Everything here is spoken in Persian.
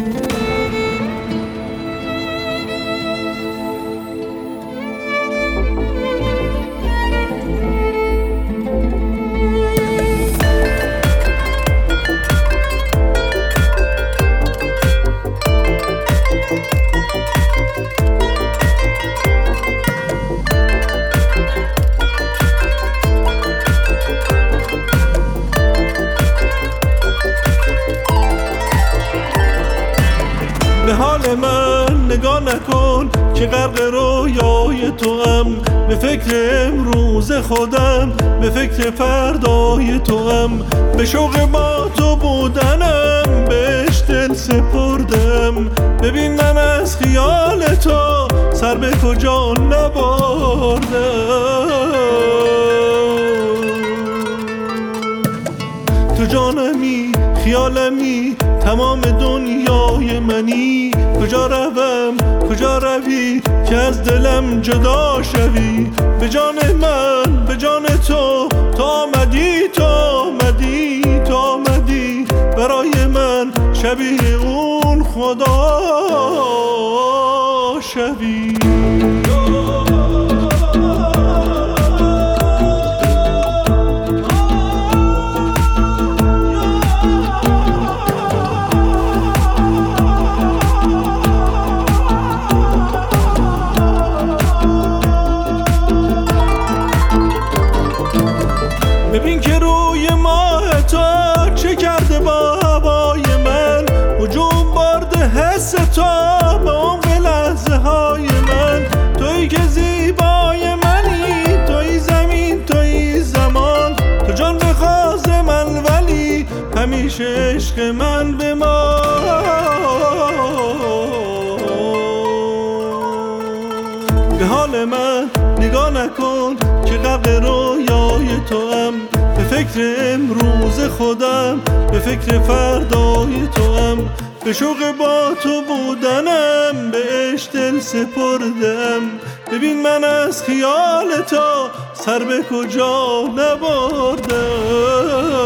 به حال من نگاه نکن که غرق رویای توام، به فکر امروز خودم، به فکر فردای توام، به شوق با تو بودنم بهش دل سپردم. ببین من از خیال تو سر به کجا نبردم. تو جانمی، خیالمی، تمام دنیای منی. کجا روم، کجا روی که از دلم جدا شوی؟ به جان من، به جان تو، تو آمدی، تو آمدی، تو آمدی برای من شبیه اون خدا شوی. ببین که روی ماه تو چه کرده با هوای من، هجوم برده حس تو به عمق لحظه های من. تویی که زیبای منی، تویی زمین، تویی زمان، تو جان بخواست من ولی همیشه عشق من به ما. به حال من نگاه نکن که غرق رویای توام، به فکر امروز خودم، به فکر فردای توام، به شوق با تو بودنم بهش دل سپردم. ببین من از خیال تو سر به کجا نبردم.